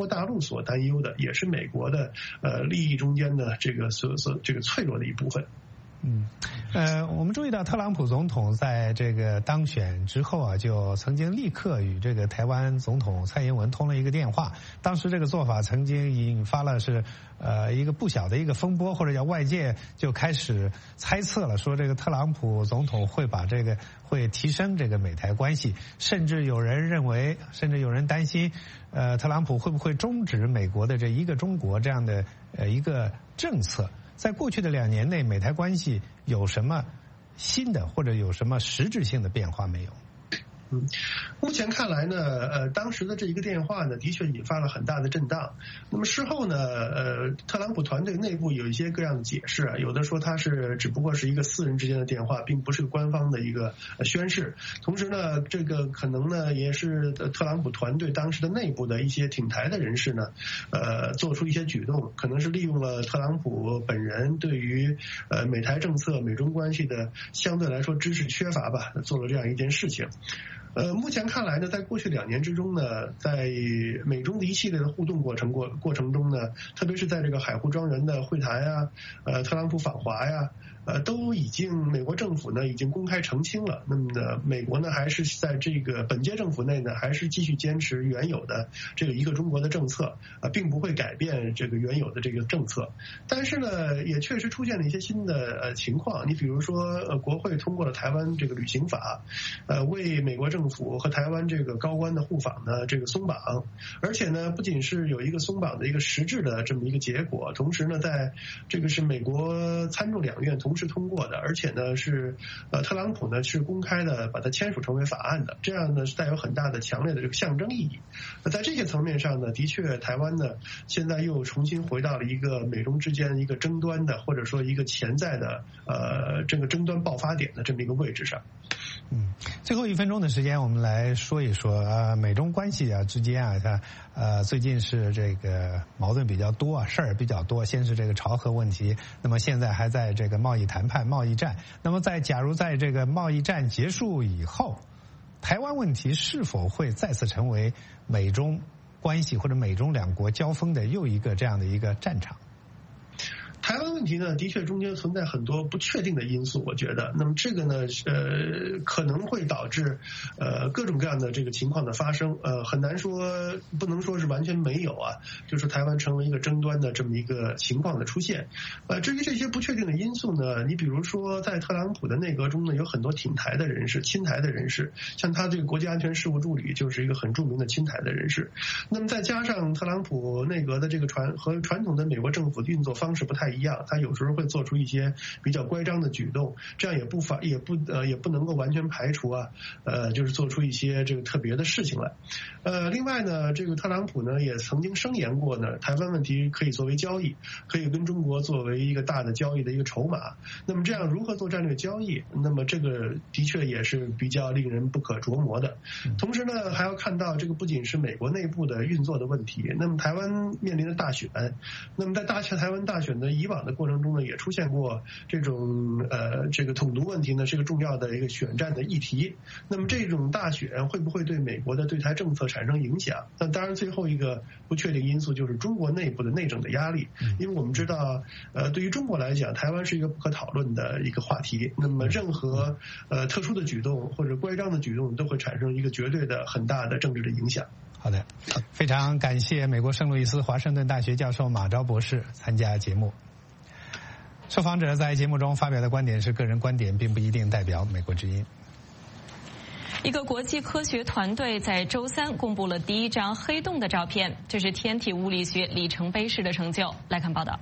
所担忧的，也是美国的呃利益中间的这个所所这个脆弱的一部分。 嗯，呃，我们注意到特朗普总统在这个当选之后啊，就曾经立刻与这个台湾总统蔡英文通了一个电话。当时这个做法曾经引发了是呃一个不小的一个风波，或者叫外界就开始猜测了，说这个特朗普总统会把这个会提升这个美台关系，甚至有人认为，甚至有人担心，呃，特朗普会不会终止美国的这一个中国这样的呃一个政策。在过去的两年内，美台关系有什么新的或者有什么实质性的变化没有？ 嗯，目前看来呢，呃，当时的这一个电话呢，的确引发了很大的震荡。那么事后呢，呃，特朗普团队内部有一些各样的解释啊，有的说他是只不过是一个私人之间的电话，并不是官方的一个宣誓。同时呢，这个可能呢，也是特朗普团队当时的内部的一些挺台的人士呢，呃，做出一些举动，可能是利用了特朗普本人对于呃美台政策、美中关系的相对来说知识缺乏吧，做了这样一件事情。呃，目前看来呢，在过去两年之中呢，在美中的一系列的互动过程过过程中呢，特别是在这个海湖庄园的会谈啊，呃，特朗普访华呀，呃，都已经美国政府呢已经公开澄清了。那么呢，美国呢还是在这个本届政府内呢，还是继续坚持原有的这个一个中国的政策啊、呃，并不会改变这个原有的这个政策。但是呢，也确实出现了一些新的呃情况。你比如说，呃，国会通过了台湾这个旅行法，呃，为美国政府政府和台湾这个高官的互访呢，这个松绑，而且呢，不仅是有一个松绑的一个实质的这么一个结果，同时呢，在这个是美国参众两院同时通过的，而且呢是呃特朗普呢是公开的把它签署成为法案的，这样呢是带有很大的强烈的这个象征意义。那在这些层面上呢，的确台湾呢现在又重新回到了一个美中之间一个争端的，或者说一个潜在的呃这个争端爆发点的这么一个位置上。 嗯，最后一分钟的时间，我们来说一说呃美中关系啊之间啊，它呃最近是这个矛盾比较多啊，事儿比较多。先是这个朝核问题，那么现在还在这个贸易谈判、贸易战。那么在假如在这个贸易战结束以后，台湾问题是否会再次成为美中关系或者美中两国交锋的又一个这样的一个战场？ 台湾问题呢，的确中间存在很多不确定的因素，我觉得。那么这个呢，呃，可能会导致呃各种各样的这个情况的发生。呃，很难说，不能说是完全没有啊，就是台湾成为一个争端的这么一个情况的出现。呃，至于这些不确定的因素呢，你比如说在特朗普的内阁中呢，有很多挺台的人士、亲台的人士，像他这个国家安全事务助理就是一个很著名的亲台的人士。那么再加上特朗普内阁的这个传和传统的美国政府运作方式不太一样，他有时候会做出一些比较乖张的举动，这样也不法也不呃也不能够完全排除啊，呃就是做出一些这个特别的事情来。呃，另外呢，这个特朗普呢也曾经声言过呢，台湾问题可以作为交易，可以跟中国作为一个大的交易的一个筹码。那么这样如何做战略交易？那么这个的确也是比较令人不可琢磨的。同时呢，还要看到这个不仅是美国内部的运作的问题，那么台湾面临的大选，那么在大台湾大选的以往的过程中呢，也出现过这种呃这个统独问题呢，是一个重要的一个选战的议题。那么这种大选会不会对美国的对台政策产生影响？那当然，最后一个不确定因素就是中国内部的内政的压力，因为我们知道，呃，对于中国来讲，台湾是一个不可讨论的一个话题。那么任何呃特殊的举动或者乖张的举动，都会产生一个绝对的很大的政治的影响。 好的，非常感谢美国圣路易斯华盛顿大学教授马昭博士参加节目。受访者在节目中发表的观点是个人观点，并不一定代表美国之音。 一个国际科学团队在周三公布了第一张黑洞的照片，这是天体物理学里程碑式的成就。来看报道。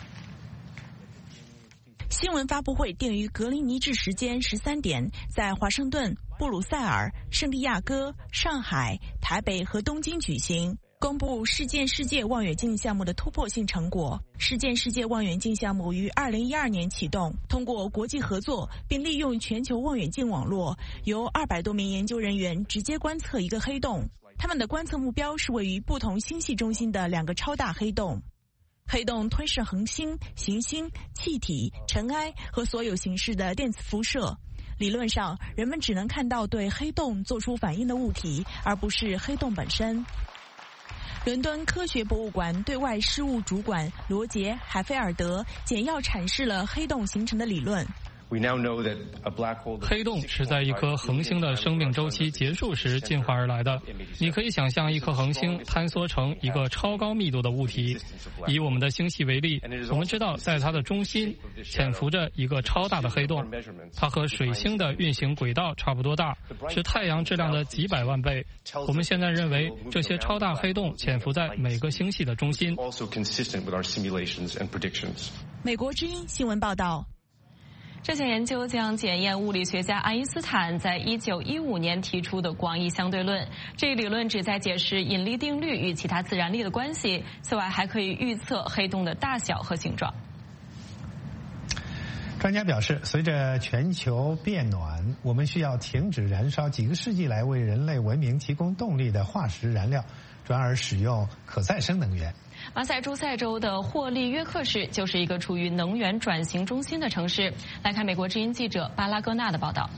新闻发布会定于格林尼治时间十三点，在华盛顿、布鲁塞尔、圣地亚哥、上海、台北和东京举行，公布事件世界望远镜项目的突破性成果。事件世界望远镜项目于二零一二年启动，通过国际合作并利用全球望远镜网络，由二百多名研究人员直接观测一个黑洞。他们的观测目标是位于不同星系中心的两个超大黑洞。黑洞吞噬恒星、行星、气体、尘埃和所有形式的电磁辐射。理论上，人们只能看到对黑洞做出反应的物体，而不是黑洞本身。 伦敦科学博物馆对外事务主管罗杰·海菲尔德简要阐释了黑洞形成的理论。 黑洞是在一颗恒星的生命周期结束时进化而来的。你可以想象一颗恒星坍缩成一个超高密度的物体。以我们的星系为例，我们知道在它的中心潜伏着一个超大的黑洞，它和水星的运行轨道差不多大，是太阳质量的几百万倍。我们现在认为这些超大黑洞潜伏在每个星系的中心。 美国之音新闻报道。 这项研究将检验物理学家爱因斯坦在一九一五年提出的广义相对论。这一理论旨在解释引力定律与其他自然力的关系，此外还可以预测黑洞的大小和形状。 专家表示，随着全球变暖，我们需要停止燃烧几个世纪来为人类文明提供动力的化石燃料，转而使用可再生能源。 马萨诸塞州的霍利约克市就是一个处于能源转型中心的城市。来看美国之音记者巴拉戈纳的报道。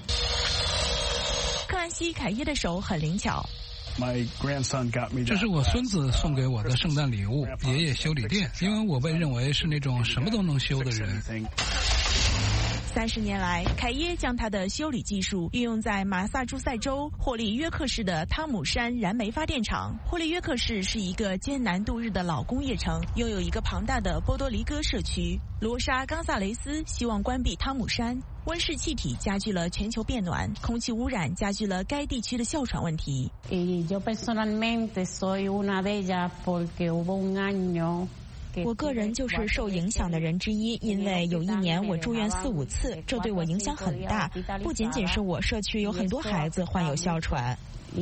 克兰西·凯耶的手很灵巧。 这是我孙子送给我的圣诞礼物，爷爷修理店，因为我被认为是那种什么都能修的人。 三十年来，凯耶将他的修理技术运用在马萨诸塞州霍利约克市的汤姆山燃煤发电厂。霍利约克市是一个艰难度日的老工业城，拥有一个庞大的波多黎各社区。罗莎·冈萨雷斯希望关闭汤姆山，温室气体加剧了全球变暖，空气污染加剧了该地区的哮喘问题。 我个人就是受影响的人之一，因为有一年我住院四五次，这对我影响很大。不仅仅是我，社区有很多孩子患有哮喘。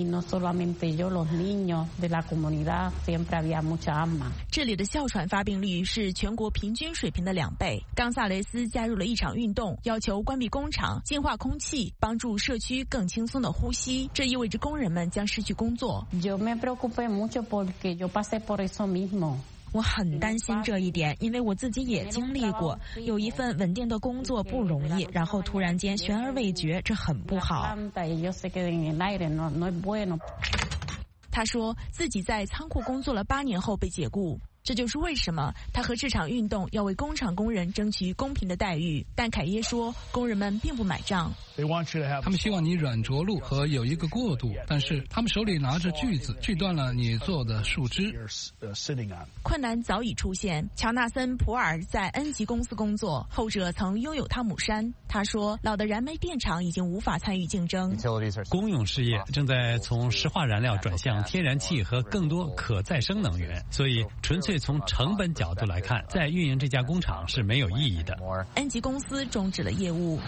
这里的哮喘发病率是全国平均水平的两倍。冈萨雷斯加入了一场运动，要求关闭工厂、净化空气，帮助社区更轻松的呼吸。这意味着工人们将失去工作。我很担心这一点，因为我自己也经历过，有一份稳定的工作不容易，然后突然间悬而未决，这很不好。他说自己在仓库工作了八年后被解雇，这就是为什么他和这场运动要为工厂工人争取公平的待遇。但凯耶说，工人们并不买账。 他们希望你软着陆和有一个过渡，但是他们手里拿着锯子，锯断了你做的树枝。 困难早已出现。乔纳森·普尔在恩吉公司工作，后者曾拥有汤姆山。他说，老的燃煤电厂已经无法参与竞争。 公用事业正在从石化燃料转向天然气和更多可再生能源，所以纯粹从成本角度来看，在运营这家工厂是没有意义的。 恩吉公司终止了业务。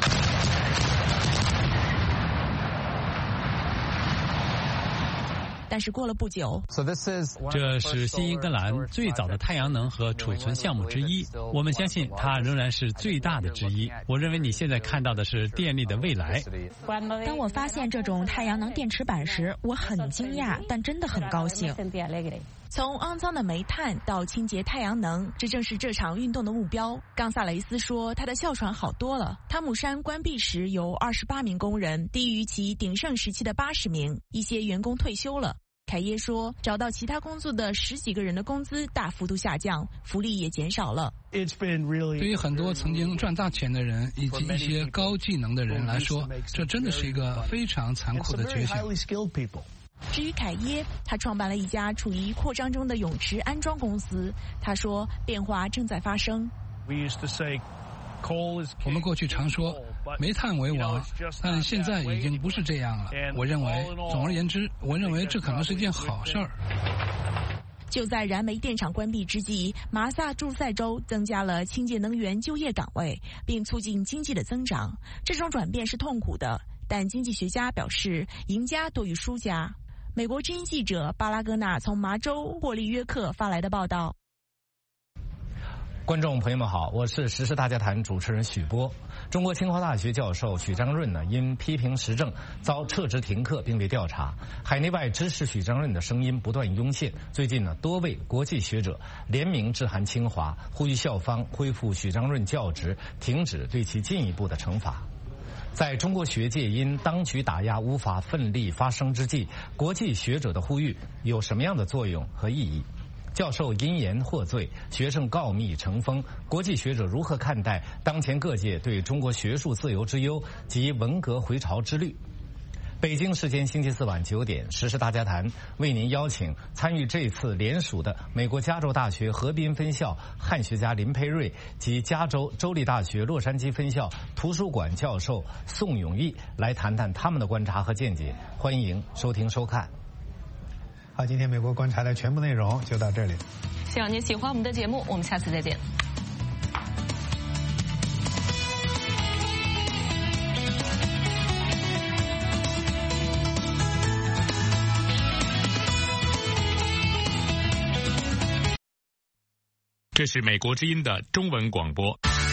但是过了不久， 这是新英格兰最早的太阳能和储存项目之一。我们相信它仍然是最大的之一。我认为你现在看到的是电力的未来。 当我发现这种太阳能电池板时，我很惊讶，但真的很高兴。从肮脏的煤炭到清洁太阳能，这正是这场运动的目标。冈萨雷斯说，他的哮喘好多了。汤姆山关闭时有二十八名工人，低于其鼎盛时期的八十名。一些员工退休了。凯耶说，找到其他工作的十几个人的工资大幅度下降，福利也减少了。 对于很多曾经赚大钱的人以及一些高技能的人来说，这真的是一个非常残酷的决定。 至于凯耶，他创办了一家处于扩张中的泳池安装公司。他说，变化正在发生。 我们过去常说煤炭为王，但现在已经不是这样了。我认为，总而言之，我认为这可能是件好事儿。 就在燃煤电厂关闭之际，马萨诸塞州增加了清洁能源就业岗位，并促进经济的增长。这种转变是痛苦的，但经济学家表示，赢家多于输家。美国之音记者巴拉戈纳从麻州霍利约克发来的报道。 观众朋友们好，我是时事大家谈主持人许波。中国清华大学教授许章润呢，因批评时政遭撤职停课并被调查。海内外支持许章润的声音不断涌现。最近呢，多位国际学者联名致函清华，呼吁校方恢复许章润教职，停止对其进一步的惩罚。 在中国学界因当局打压无法奋力发声之际，国际学者的呼吁有什么样的作用和意义？教授因言获罪，学生告密成风，国际学者如何看待当前各界对中国学术自由之忧及文革回潮之虑？北京时间星期四晚九点，时事大家谈为您邀请参与这次联署的美国加州大学河滨分校汉学家林培瑞及加州州立大学洛杉矶分校图书馆教授宋永毅来谈谈他们的观察和见解。欢迎收听收看。 好，今天美国观察的全部内容就到这里。 希望您喜欢我们的节目，我们下次再见。 这是美国之音的中文广播。